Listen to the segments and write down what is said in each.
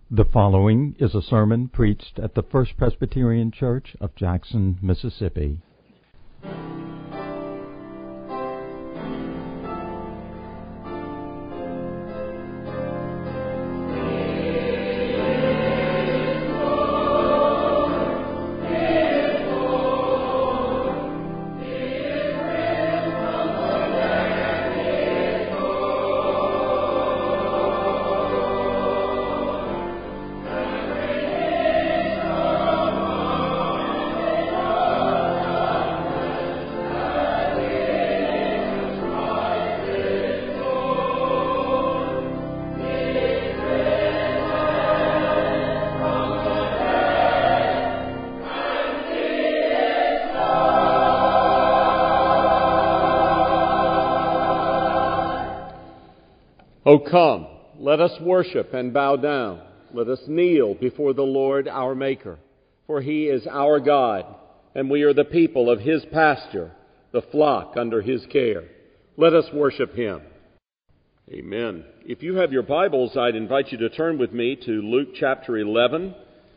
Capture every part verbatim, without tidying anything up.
The following is a sermon preached at the First Presbyterian Church of Jackson, Mississippi. O come, let us worship and bow down. Let us kneel before the Lord our Maker. For He is our God, and we are the people of His pasture, the flock under His care. Let us worship Him. Amen. If you have your Bibles, I'd invite you to turn with me to Luke chapter eleven.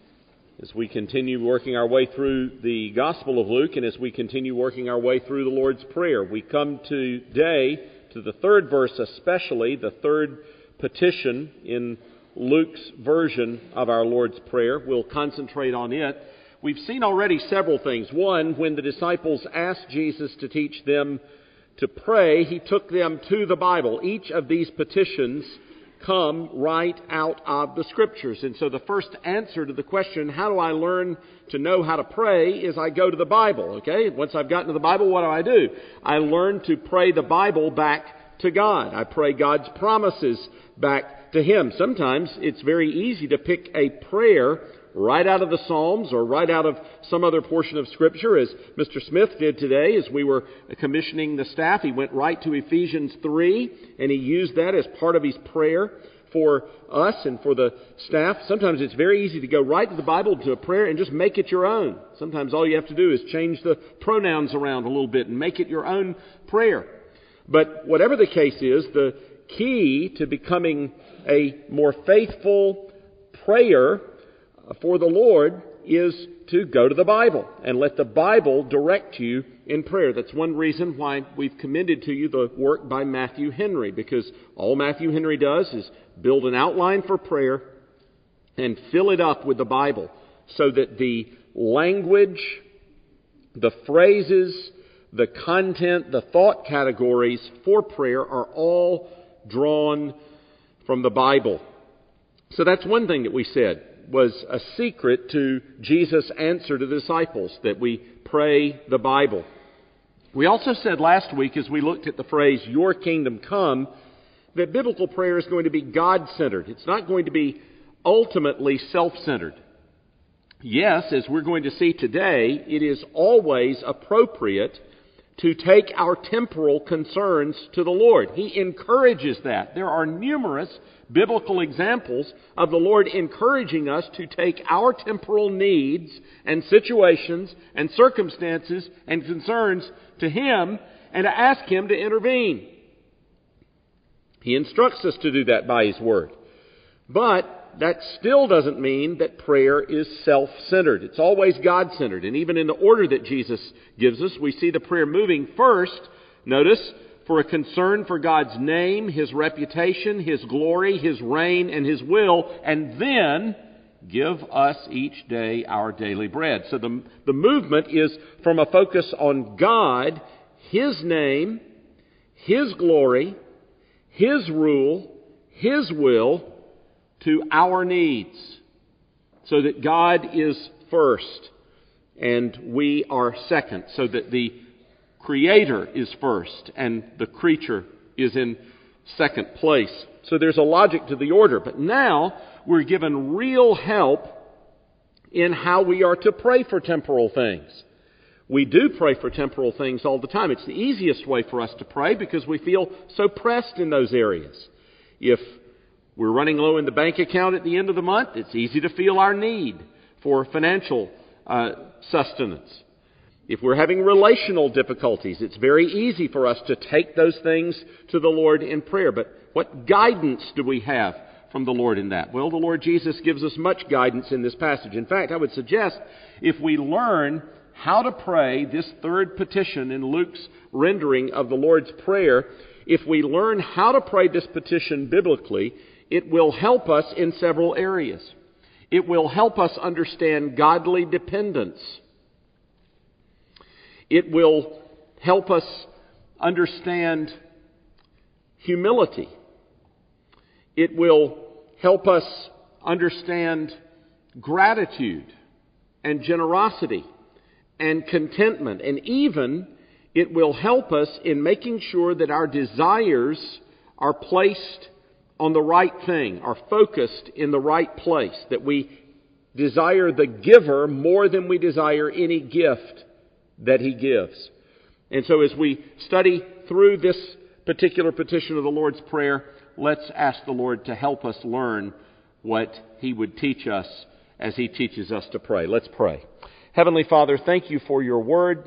As we continue working our way through the Gospel of Luke, and as we continue working our way through the Lord's Prayer, we come today to the third verse especially, the third petition in Luke's version of our Lord's Prayer. We'll concentrate on it. We've seen already several things. One, when the disciples asked Jesus to teach them to pray, He took them to the Bible. Each of these petitions come right out of the Scriptures. And so the first answer to the question, how do I learn to know how to pray, is I go to the Bible, okay? Once I've gotten to the Bible, what do I do? I learn to pray the Bible back to God. I pray God's promises back to Him. Sometimes it's very easy to pick a prayer right out of the Psalms or right out of some other portion of Scripture, as Mister Smith did today as we were commissioning the staff. He went right to Ephesians three, and he used that as part of his prayer for us and for the staff. Sometimes it's very easy to go right to the Bible, to a prayer, and just make it your own. Sometimes all you have to do is change the pronouns around a little bit and make it your own prayer. But whatever the case is, the key to becoming a more faithful prayer for the Lord is to go to the Bible and let the Bible direct you in prayer. That's one reason why we've commended to you the work by Matthew Henry, because all Matthew Henry does is build an outline for prayer and fill it up with the Bible so that the language, the phrases, the content, the thought categories for prayer are all drawn from the Bible. So that's one thing that we said was a secret to Jesus' answer to the disciples, that we pray the Bible. We also said last week, as we looked at the phrase, "Your kingdom come," that biblical prayer is going to be God-centered. It's not going to be ultimately self-centered. Yes, as we're going to see today, it is always appropriate to take our temporal concerns to the Lord. He encourages that. There are numerous biblical examples of the Lord encouraging us to take our temporal needs and situations and circumstances and concerns to Him and to ask Him to intervene. He instructs us to do that by His Word. But that still doesn't mean that prayer is self-centered. It's always God-centered. And even in the order that Jesus gives us, we see the prayer moving first, notice, for a concern for God's name, His reputation, His glory, His reign, and His will, and then give us each day our daily bread. So the, the movement is from a focus on God, His name, His glory, His rule, His will, to our needs, so that God is first and we are second, so that the Creator is first and the creature is in second place. So there's a logic to the order. But now we're given real help in how we are to pray for temporal things. We do pray for temporal things all the time. It's the easiest way for us to pray because we feel so pressed in those areas. If we're running low in the bank account at the end of the month, it's easy to feel our need for financial uh, sustenance. If we're having relational difficulties, it's very easy for us to take those things to the Lord in prayer. But what guidance do we have from the Lord in that? Well, the Lord Jesus gives us much guidance in this passage. In fact, I would suggest if we learn how to pray this third petition in Luke's rendering of the Lord's Prayer, if we learn how to pray this petition biblically, it will help us in several areas. It will help us understand godly dependence. It will help us understand humility. It will help us understand gratitude and generosity and contentment. And even it will help us in making sure that our desires are placed on the right thing, are focused in the right place, that we desire the giver more than we desire any gift that He gives. And so as we study through this particular petition of the Lord's Prayer, let's ask the Lord to help us learn what He would teach us as He teaches us to pray. Let's pray. Heavenly Father, thank You for Your Word.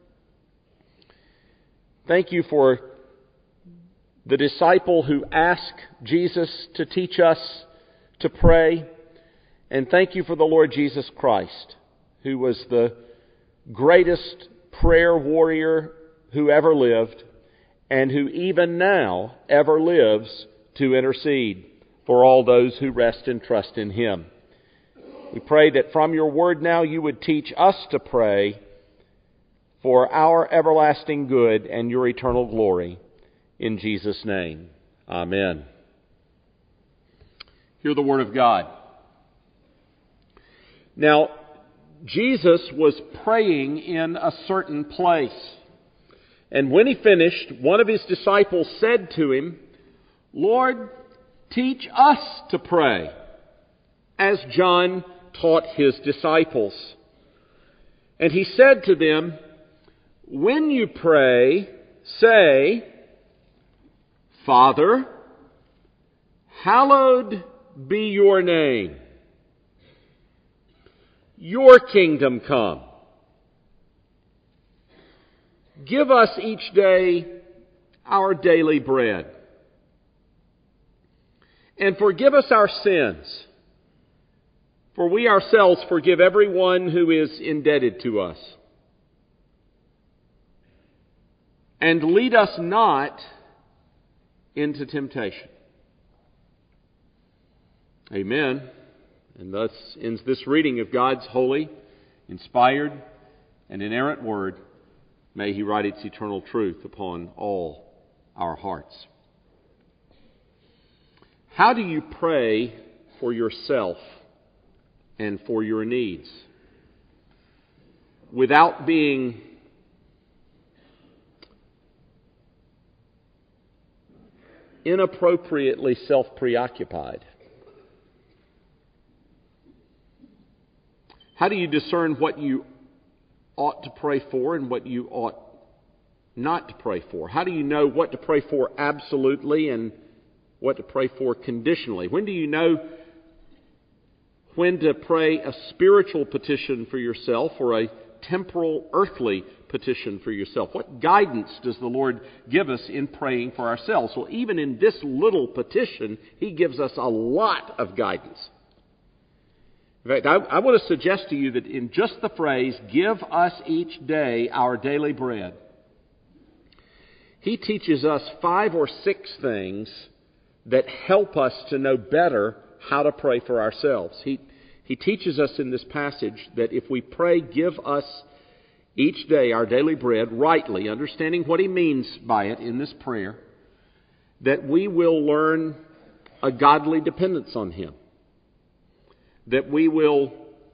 Thank You for the disciple who asked Jesus to teach us to pray. And thank You for the Lord Jesus Christ, who was the greatest prayer warrior who ever lived, and who even now ever lives to intercede for all those who rest and trust in Him. We pray that from Your Word now You would teach us to pray for our everlasting good and Your eternal glory. In Jesus' name, amen. Hear the Word of God. Now, Jesus was praying in a certain place. And when He finished, one of His disciples said to Him, "Lord, teach us to pray, as John taught his disciples." And He said to them, "When you pray, say, Father, hallowed be Your name. Your kingdom come. Give us each day our daily bread. And forgive us our sins, for we ourselves forgive everyone who is indebted to us. And lead us not into temptation." Amen. And thus ends this reading of God's holy, inspired, and inerrant Word. May He write its eternal truth upon all our hearts. How do you pray for yourself and for your needs without being inappropriately self-preoccupied? How do you discern what you ought to pray for and what you ought not to pray for? How do you know what to pray for absolutely and what to pray for conditionally? When do you know when to pray a spiritual petition for yourself or a temporal, earthly petition for yourself? What guidance does the Lord give us in praying for ourselves? Well, even in this little petition, He gives us a lot of guidance. In fact, I, I want to suggest to you that in just the phrase, "Give us each day our daily bread," He teaches us five or six things that help us to know better how to pray for ourselves. He, he teaches us in this passage that if we pray, "Give us each day our daily bread," rightly, understanding what He means by it in this prayer, that we will learn a godly dependence on Him. That we will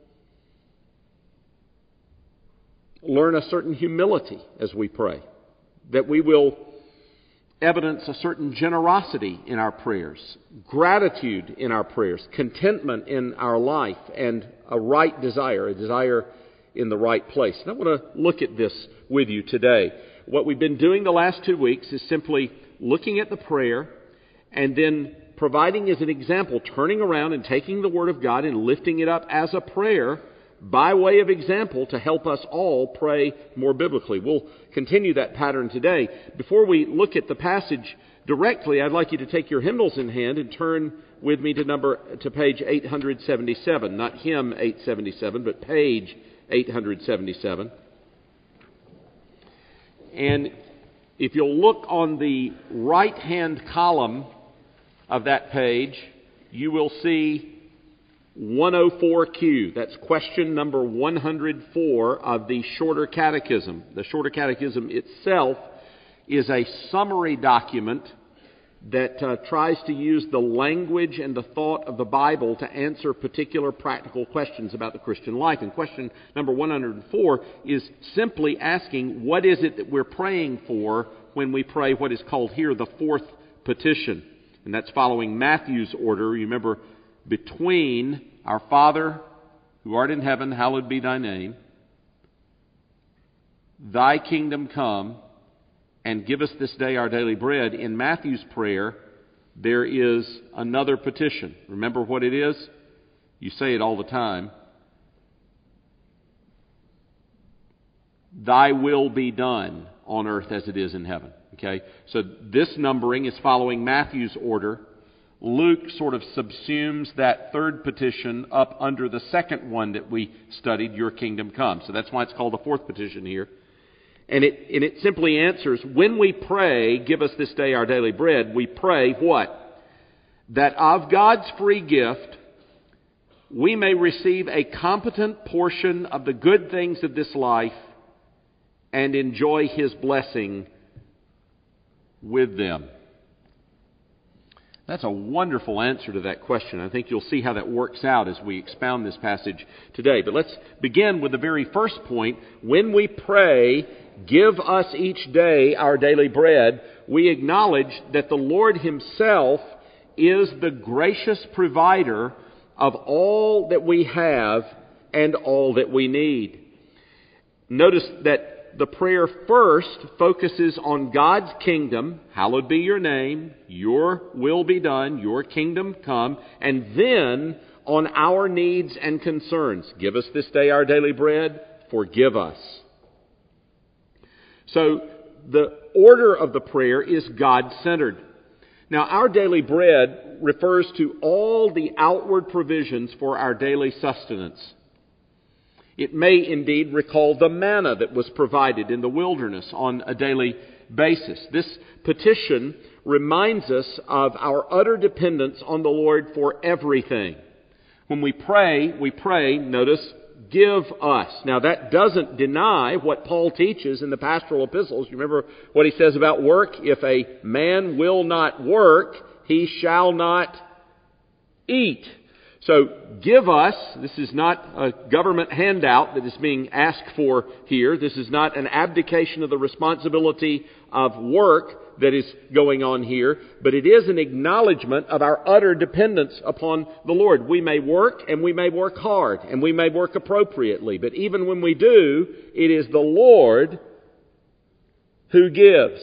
learn a certain humility as we pray. That we will evidence a certain generosity in our prayers, gratitude in our prayers, contentment in our life, and a right desire, a desire in the right place. And I want to look at this with you today. What we've been doing the last two weeks is simply looking at the prayer and then providing as an example, turning around and taking the Word of God and lifting it up as a prayer by way of example to help us all pray more biblically. We'll continue that pattern today. Before we look at the passage directly, I'd like you to take your hymnals in hand and turn with me to number to page eight seventy-seven. Not hymn eight seventy-seven, but page eight seventy-seven. And if you'll look on the right-hand column of that page, you will see one oh four Q. That's question number one hundred four of the Shorter Catechism. The Shorter Catechism itself is a summary document that uh, tries to use the language and the thought of the Bible to answer particular practical questions about the Christian life. And question number one hundred four is simply asking, what is it that we're praying for when we pray what is called here the fourth petition? And that's following Matthew's order. Remember, between our Father who art in heaven, hallowed be thy name, thy kingdom come, and give us this day our daily bread. In Matthew's prayer, there is another petition. Remember what it is? You say it all the time. Thy will be done on earth as it is in heaven. Okay? So this numbering is following Matthew's order. Luke sort of subsumes that third petition up under the second one that we studied, your kingdom come. So that's why it's called the fourth petition here. And it, and it simply answers, when we pray, give us this day our daily bread, we pray what? That of God's free gift, we may receive a competent portion of the good things of this life and enjoy His blessing with them. That's a wonderful answer to that question. I think you'll see how that works out as we expound this passage today. But let's begin with the very first point. When we pray, give us each day our daily bread, we acknowledge that the Lord Himself is the gracious provider of all that we have and all that we need. Notice that the prayer first focuses on God's kingdom, hallowed be your name, your will be done, your kingdom come, and then on our needs and concerns. Give us this day our daily bread, forgive us. So the order of the prayer is God-centered. Now, our daily bread refers to all the outward provisions for our daily sustenance. It may indeed recall the manna that was provided in the wilderness on a daily basis. This petition reminds us of our utter dependence on the Lord for everything. When we pray, we pray, notice, give us. Now that doesn't deny what Paul teaches in the pastoral epistles. You remember what he says about work? If a man will not work, he shall not eat. So give us, this is not a government handout that is being asked for here. This is not an abdication of the responsibility of work that is going on here, but it is an acknowledgement of our utter dependence upon the Lord. We may work and we may work hard and we may work appropriately, but even when we do, it is the Lord who gives.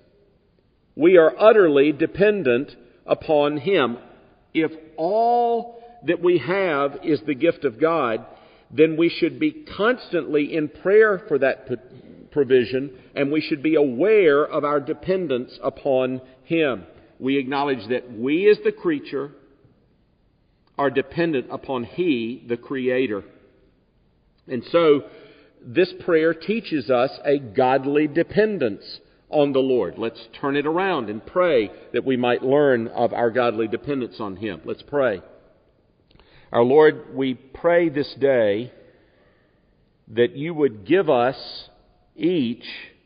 We are utterly dependent upon Him. If all that we have is the gift of God, then we should be constantly in prayer for that provision, and we should be aware of our dependence upon Him. We acknowledge that we as the creature are dependent upon He, the Creator. And so this prayer teaches us a godly dependence on the Lord. Let's turn it around and pray that we might learn of our godly dependence on Him. Let's pray. Our Lord, we pray this day that You would give us each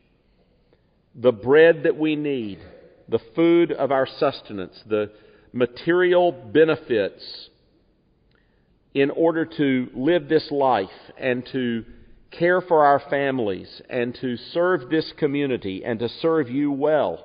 the bread that we need, the food of our sustenance, the material benefits in order to live this life and to care for our families and to serve this community and to serve You well.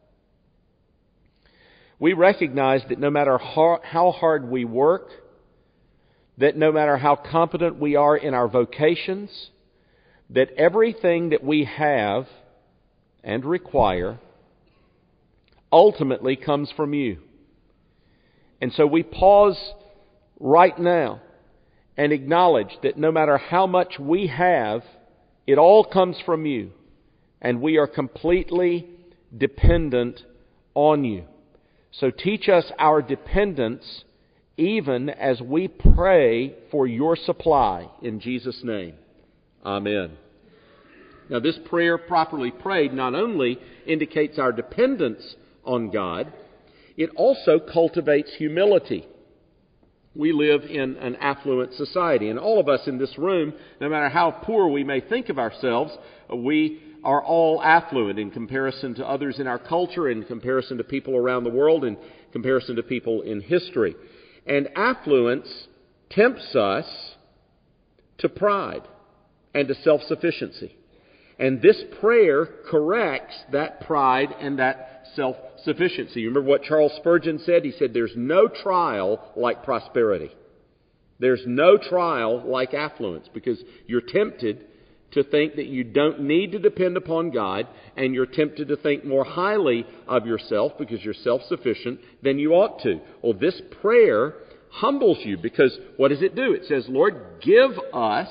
We recognize that no matter how hard we work, that no matter how competent we are in our vocations, that everything that we have and require ultimately comes from You. And so we pause right now and acknowledge that no matter how much we have, it all comes from You, and we are completely dependent on you. So teach us our dependence even as we pray for your supply in Jesus' name. Amen. Now this prayer properly prayed not only indicates our dependence on God, it also cultivates humility. We live in an affluent society, and all of us in this room, no matter how poor we may think of ourselves, we are all affluent in comparison to others in our culture, in comparison to people around the world, in comparison to people in history. And affluence tempts us to pride and to self-sufficiency. And this prayer corrects that pride and that self-sufficiency. You remember what Charles Spurgeon said? He said, there's no trial like prosperity. There's no trial like affluence, because you're tempted to think that you don't need to depend upon God, and you're tempted to think more highly of yourself because you're self-sufficient than you ought to. Well, this prayer humbles you, because what does it do? It says, Lord, give us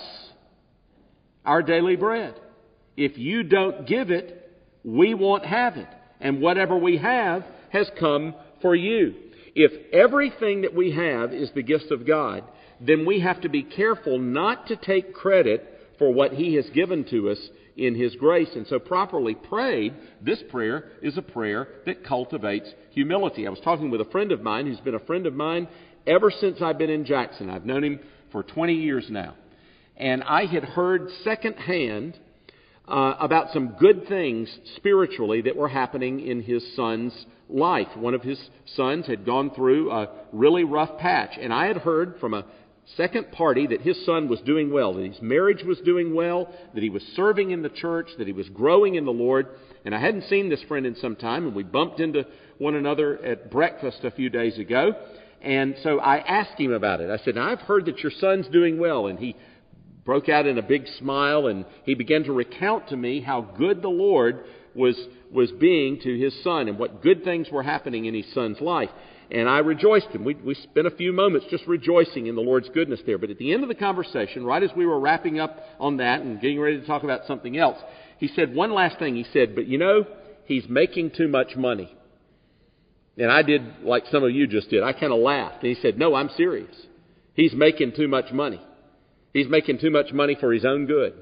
our daily bread. If you don't give it, we won't have it. And whatever we have has come for you. If everything that we have is the gift of God, then we have to be careful not to take credit for what He has given to us in His grace. And so properly prayed, this prayer is a prayer that cultivates humility. I was talking with a friend of mine who's been a friend of mine ever since I've been in Jackson. I've known him for twenty years now. And I had heard secondhand uh, about some good things spiritually that were happening in his son's life. One of his sons had gone through a really rough patch. And I had heard from a second party that his son was doing well, that his marriage was doing well, that he was serving in the church, that he was growing in the Lord. And I hadn't seen this friend in some time, and we bumped into one another at breakfast a few days ago. And so I asked him about it. I said, now, I've heard that your son's doing well. And he broke out in a big smile, and he began to recount to me how good the Lord was was being to his son and what good things were happening in his son's life. And I rejoiced him. We, we spent a few moments just rejoicing in the Lord's goodness there. But at the end of the conversation, right as we were wrapping up on that and getting ready to talk about something else, he said one last thing. He said, but you know, he's making too much money. And I did like some of you just did. I kind of laughed. And he said, no, I'm serious. He's making too much money. He's making too much money for his own good.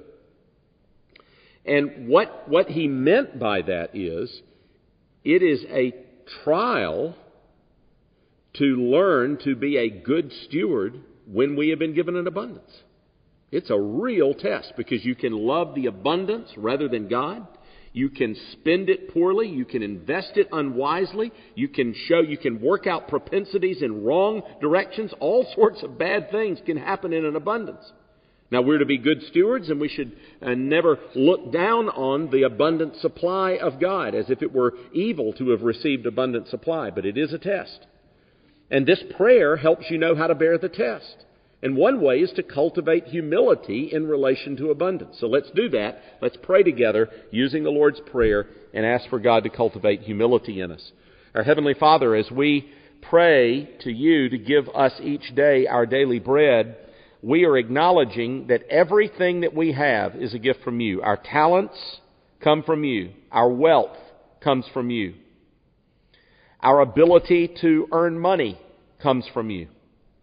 And what, what he meant by that is, it is a trial to learn to be a good steward when we have been given an abundance. It's a real test, because you can love the abundance rather than God. You can spend it poorly. You can invest it unwisely. You can show, you can work out propensities in wrong directions. All sorts of bad things can happen in an abundance. Now, we're to be good stewards, and we should uh, never look down on the abundant supply of God as if it were evil to have received abundant supply. But it is a test. And this prayer helps you know how to bear the test. And one way is to cultivate humility in relation to abundance. So let's do that. Let's pray together using the Lord's Prayer and ask for God to cultivate humility in us. Our Heavenly Father, as we pray to you to give us each day our daily bread, we are acknowledging that everything that we have is a gift from you. Our talents come from you. Our wealth comes from you. Our ability to earn money comes from you.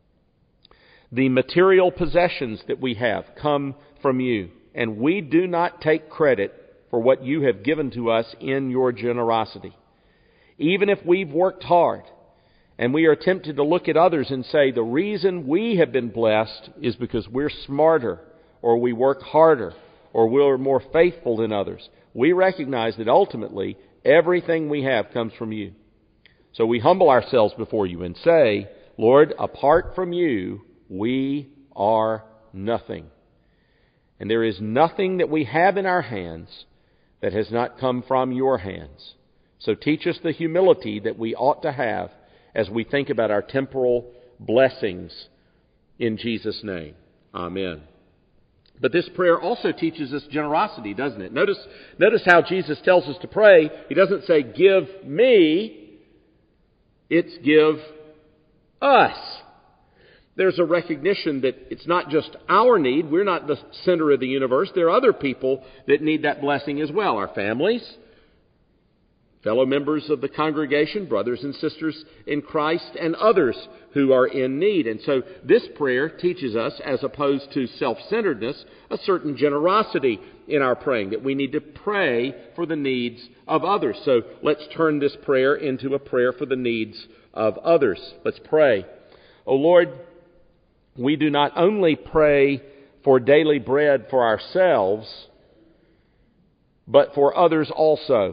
The material possessions that we have come from you. And we do not take credit for what you have given to us in your generosity. Even if we've worked hard, and we are tempted to look at others and say, the reason we have been blessed is because we're smarter, or we work harder, or we're more faithful than others. We recognize that ultimately everything we have comes from you. So we humble ourselves before you and say, Lord, apart from you, we are nothing. And there is nothing that we have in our hands that has not come from your hands. So teach us the humility that we ought to have as we think about our temporal blessings in Jesus' name. Amen. But this prayer also teaches us generosity, doesn't it? Notice, notice how Jesus tells us to pray. He doesn't say, give me. It's give us. There's a recognition that it's not just our need. We're not the center of the universe. There are other people that need that blessing as well. Our families, fellow members of the congregation, brothers and sisters in Christ, and others who are in need. And so this prayer teaches us, as opposed to self-centeredness, a certain generosity in our praying, that we need to pray for the needs of others. So let's turn this prayer into a prayer for the needs of others. Let's pray. O Lord, we do not only pray for daily bread for ourselves, but for others also.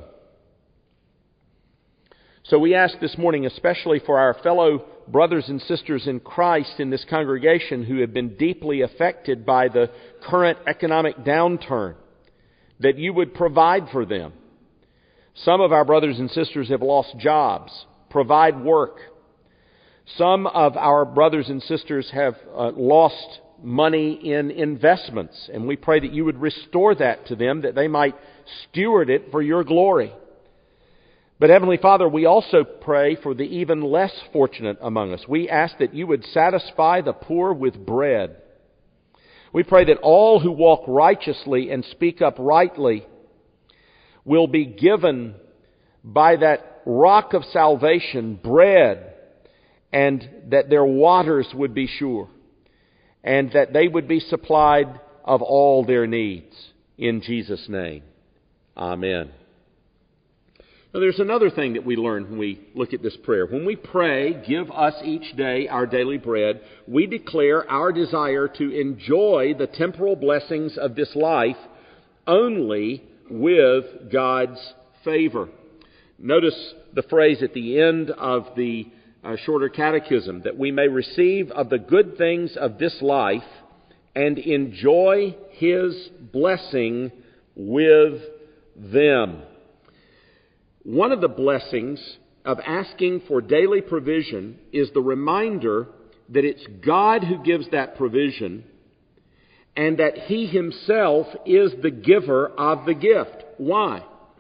So we ask this morning, especially for our fellow brothers and sisters in Christ in this congregation who have been deeply affected by the current economic downturn, that you would provide for them. Some of our brothers and sisters have lost jobs. Provide work. Some of our brothers and sisters have uh, lost money in investments, and we pray that you would restore that to them, that they might steward it for your glory. But Heavenly Father, we also pray for the even less fortunate among us. We ask that you would satisfy the poor with bread. We pray that all who walk righteously and speak uprightly will be given by that rock of salvation bread, and that their waters would be sure, and that they would be supplied of all their needs. In Jesus' name, amen. Now, there's another thing that we learn when we look at this prayer. When we pray, give us each day our daily bread, we declare our desire to enjoy the temporal blessings of this life only with God's favor. Notice the phrase at the end of the uh, shorter catechism, that we may receive of the good things of this life and enjoy His blessing with them. One of the blessings of asking for daily provision is the reminder that it's God who gives that provision and that He Himself is the giver of the gift. Why?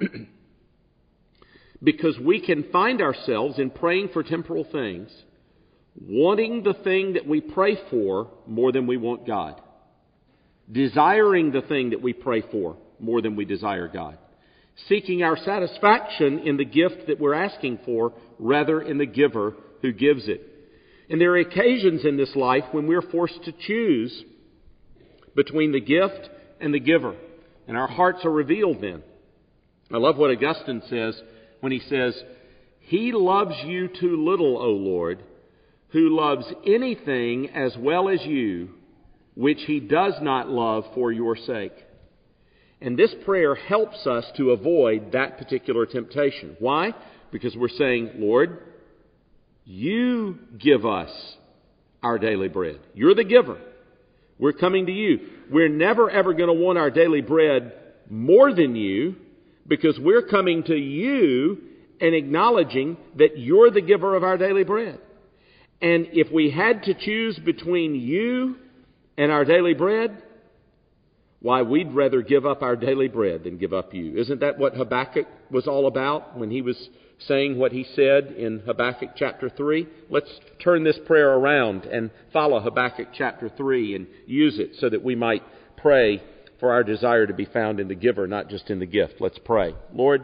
Because we can find ourselves in praying for temporal things, wanting the thing that we pray for more than we want God, desiring the thing that we pray for more than we desire God, seeking our satisfaction in the gift that we're asking for rather in the giver who gives it. And there are occasions in this life when we're forced to choose between the gift and the giver, and our hearts are revealed then. I love what Augustine says when he says, "He loves you too little, O Lord, who loves anything as well as you, which He does not love for your sake." And this prayer helps us to avoid that particular temptation. Why? Because we're saying, Lord, you give us our daily bread. You're the giver. We're coming to you. We're never ever going to want our daily bread more than you, because we're coming to you and acknowledging that you're the giver of our daily bread. And if we had to choose between you and our daily bread, why, we'd rather give up our daily bread than give up you. Isn't that what Habakkuk was all about when he was saying what he said in Habakkuk chapter three? Let's turn this prayer around and follow Habakkuk chapter three and use it so that we might pray for our desire to be found in the giver, not just in the gift. Let's pray. Lord,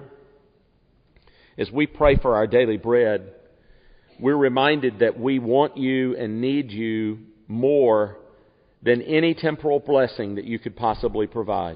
as we pray for our daily bread, we're reminded that we want you and need you more than any temporal blessing that you could possibly provide.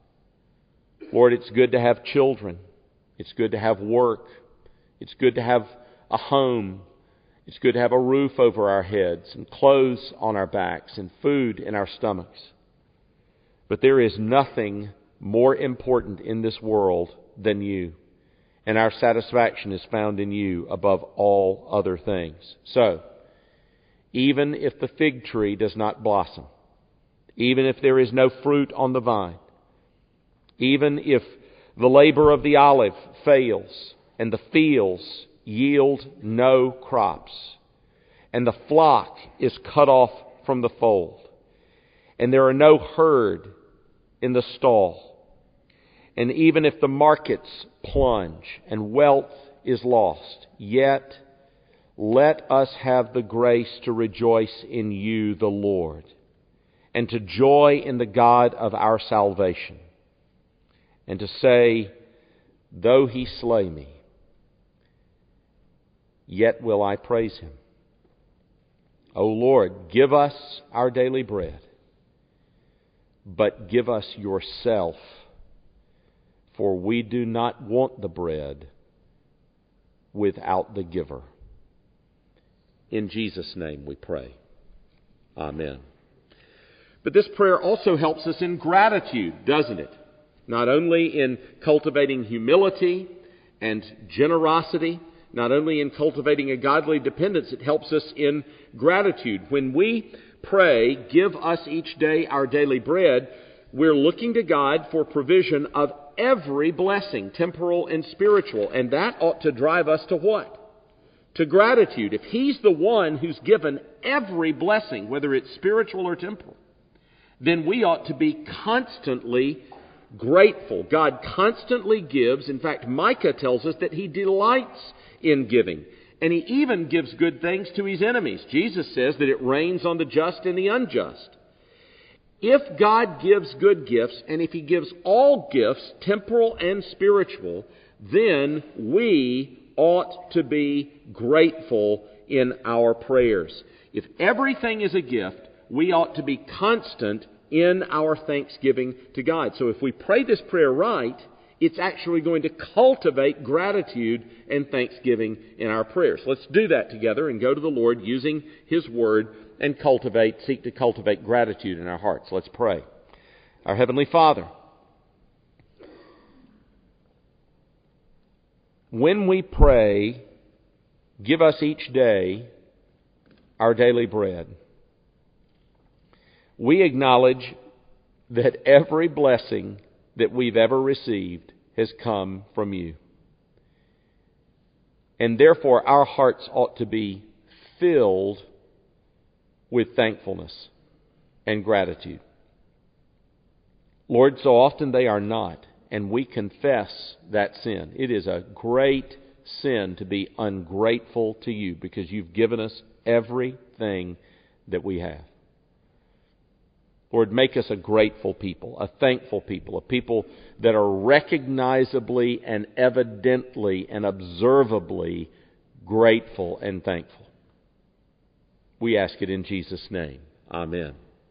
Lord, it's good to have children. It's good to have work. It's good to have a home. It's good to have a roof over our heads and clothes on our backs and food in our stomachs. But there is nothing more important in this world than you. And our satisfaction is found in you above all other things. So, even if the fig tree does not blossom, even if there is no fruit on the vine, even if the labor of the olive fails and the fields yield no crops and the flock is cut off from the fold and there are no herd in the stall, and even if the markets plunge and wealth is lost, yet let us have the grace to rejoice in you, the Lord, and to joy in the God of our salvation, and to say, though He slay me, yet will I praise Him. O Lord, give us our daily bread, but give us yourself, for we do not want the bread without the giver. In Jesus' name we pray. Amen. But this prayer also helps us in gratitude, doesn't it? Not only in cultivating humility and generosity, not only in cultivating a godly dependence, it helps us in gratitude. When we pray, give us each day our daily bread, we're looking to God for provision of every blessing, temporal and spiritual. And that ought to drive us to what? To gratitude. If He's the one who's given every blessing, whether it's spiritual or temporal, then we ought to be constantly grateful. God constantly gives. In fact, Micah tells us that He delights in giving. And He even gives good things to His enemies. Jesus says that it rains on the just and the unjust. If God gives good gifts, and if He gives all gifts, temporal and spiritual, then we ought to be grateful in our prayers. If everything is a gift, we ought to be constant in our thanksgiving to God. So if we pray this prayer right, it's actually going to cultivate gratitude and thanksgiving in our prayers. Let's do that together and go to the Lord using His Word and cultivate, seek to cultivate gratitude in our hearts. Let's pray. Our Heavenly Father, when we pray, give us each day our daily bread, we acknowledge that every blessing that we've ever received has come from You. And therefore our hearts ought to be filled with thankfulness and gratitude. Lord, so often they are not, and we confess that sin. It is a great sin to be ungrateful to You because You've given us everything that we have. Lord, make us a grateful people, a thankful people, a people that are recognizably and evidently and observably grateful and thankful. We ask it in Jesus' name. Amen.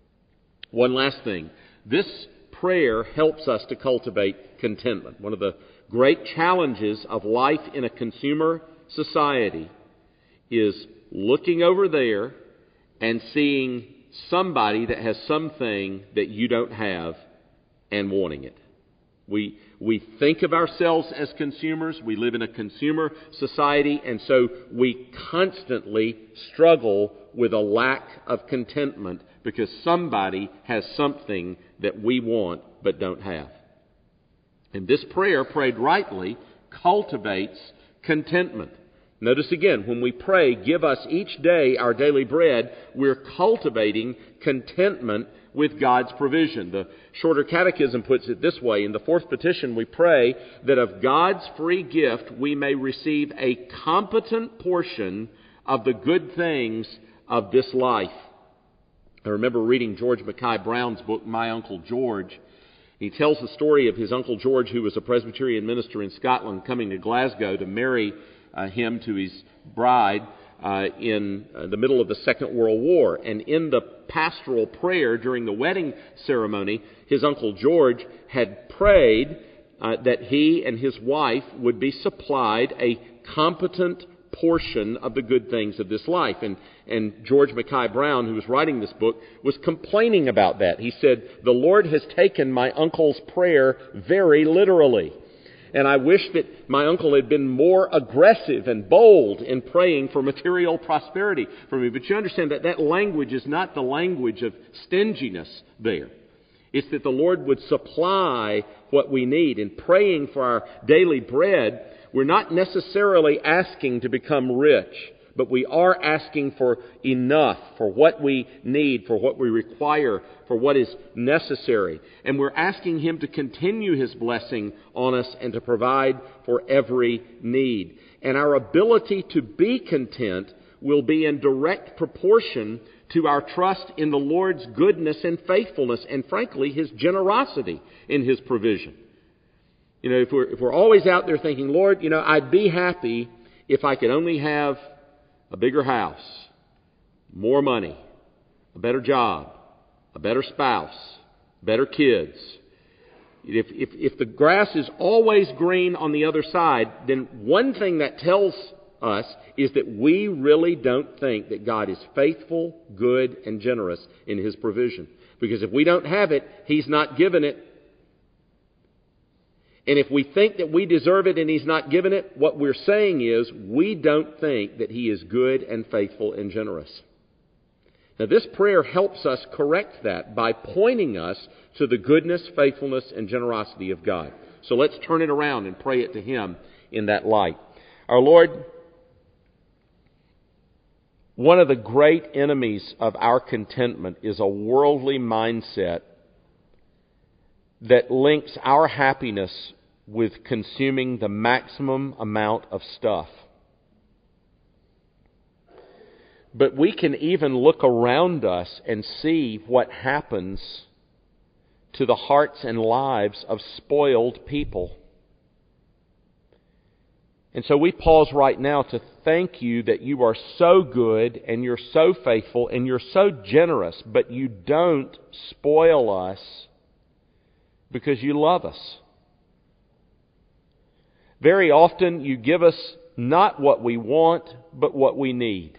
One last thing. This prayer helps us to cultivate contentment. One of the great challenges of life in a consumer society is looking over there and seeing somebody that has something that you don't have and wanting it. We we think of ourselves as consumers. We live in a consumer society, and so we constantly struggle with a lack of contentment because somebody has something that we want but don't have. And this prayer, prayed rightly, cultivates contentment. Notice again, when we pray, give us each day our daily bread, we're cultivating contentment with God's provision. The Shorter Catechism puts it this way. In the fourth petition, we pray that of God's free gift we may receive a competent portion of the good things of this life. I remember reading George Mackay Brown's book, My Uncle George. He tells the story of his Uncle George, who was a Presbyterian minister in Scotland, coming to Glasgow to marry Uh, him to his bride uh, in uh, the middle of the Second World War. And in the pastoral prayer during the wedding ceremony, his Uncle George had prayed uh, that he and his wife would be supplied a competent portion of the good things of this life. And, and George Mackay Brown, who was writing this book, was complaining about that. He said, "The Lord has taken my uncle's prayer very literally. And I wish that my uncle had been more aggressive and bold in praying for material prosperity for me." But you understand that that language is not the language of stinginess there. It's that the Lord would supply what we need. In praying for our daily bread, we're not necessarily asking to become rich, but we are asking for enough, for what we need, for what we require, for what is necessary. And we're asking Him to continue His blessing on us and to provide for every need. And our ability to be content will be in direct proportion to our trust in the Lord's goodness and faithfulness and, frankly, His generosity in His provision. You know, if we're, if we're always out there thinking, "Lord, you know, I'd be happy if I could only have a bigger house, more money, a better job, a better spouse, better kids. If, if, if the grass is always green on the other side, then one thing that tells us is that we really don't think that God is faithful, good, and generous in His provision. Because if we don't have it, He's not given it. And if we think that we deserve it and He's not given it, what we're saying is we don't think that He is good and faithful and generous. Now, this prayer helps us correct that by pointing us to the goodness, faithfulness, and generosity of God. So let's turn it around and pray it to Him in that light. Our Lord, one of the great enemies of our contentment is a worldly mindset that links our happiness with consuming the maximum amount of stuff. But we can even look around us and see what happens to the hearts and lives of spoiled people. And so we pause right now to thank You that You are so good and You're so faithful and You're so generous, but You don't spoil us because You love us. Very often You give us not what we want, but what we need.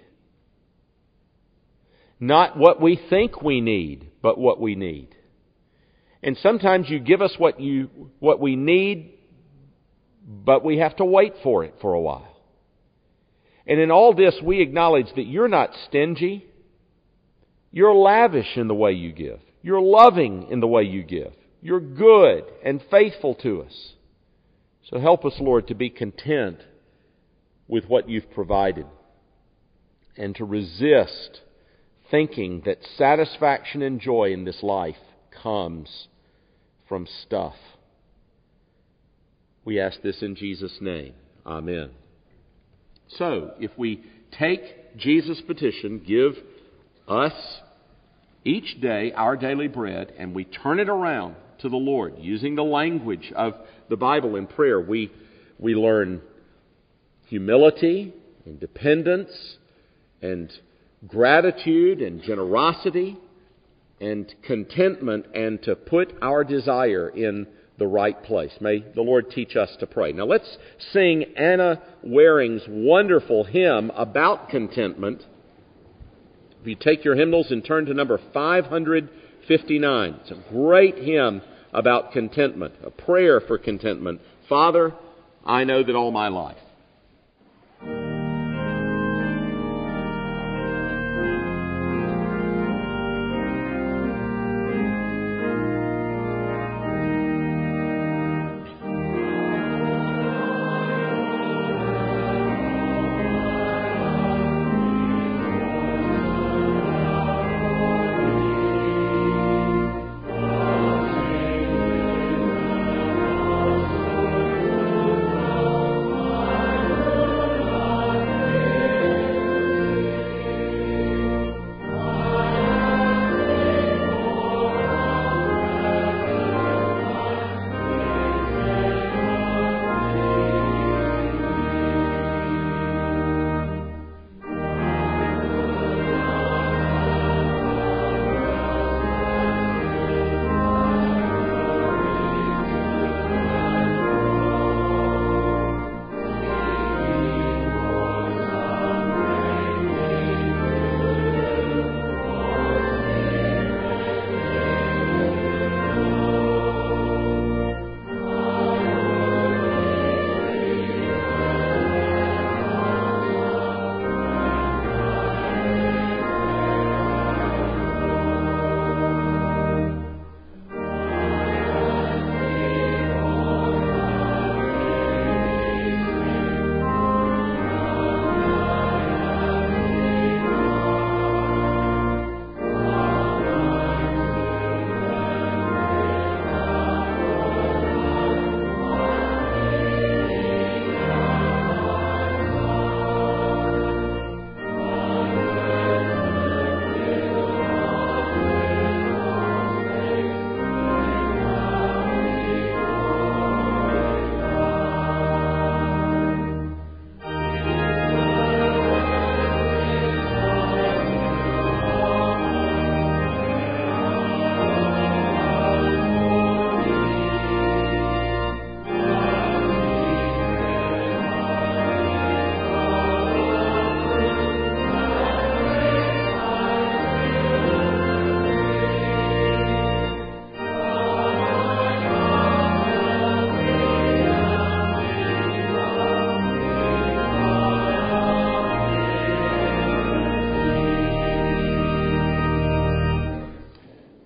Not what we think we need, but what we need. And sometimes You give us what you what we need, but we have to wait for it for a while. And in all this, we acknowledge that You're not stingy. You're lavish in the way You give. You're loving in the way You give. You're good and faithful to us. So help us, Lord, to be content with what You've provided and to resist thinking that satisfaction and joy in this life comes from stuff. We ask this in Jesus' name. Amen. So, if we take Jesus' petition, give us each day our daily bread, and we turn it around to the Lord using the language of the Bible in prayer, we, we learn humility and dependence and gratitude and generosity and contentment, and to put our desire in the right place. May the Lord teach us to pray. Now let's sing Anna Waring's wonderful hymn about contentment. If you take your hymnals and turn to number five hundred fifty-nine. It's a great hymn about contentment, a prayer for contentment. Father, I know that all my life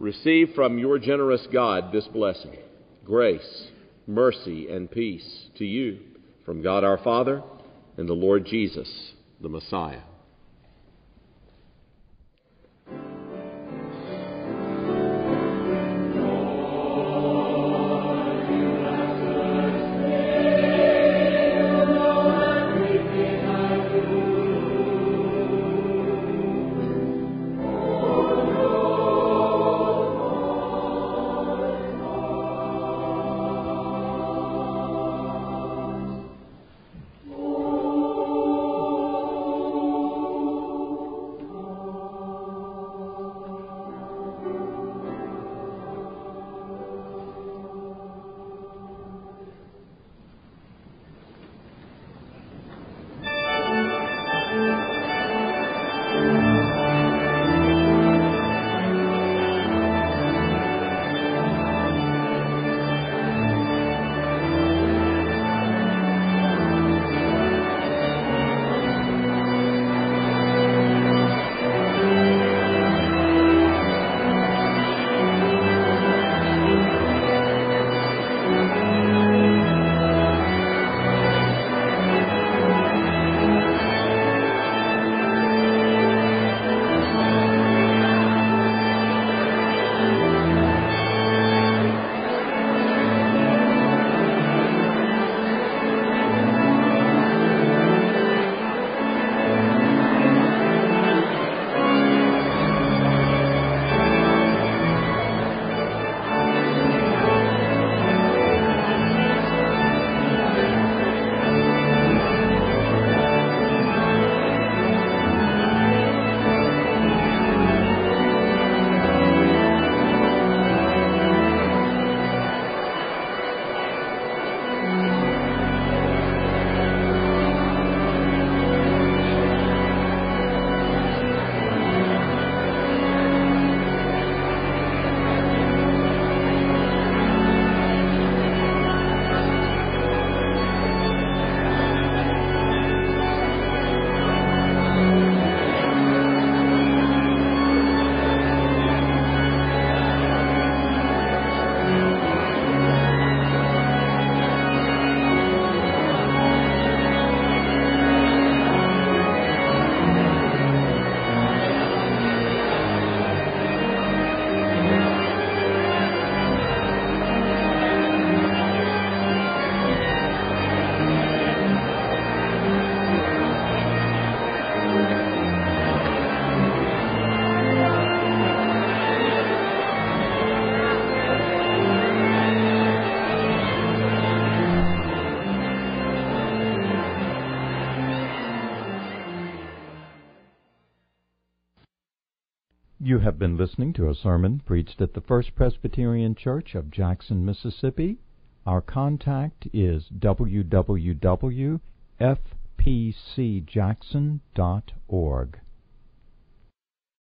receive from your generous God this blessing, grace, mercy, and peace to you from God our Father and the Lord Jesus, the Messiah. You have been listening to a sermon preached at the First Presbyterian Church of Jackson, Mississippi. Our contact is w w w dot f p c jackson dot org.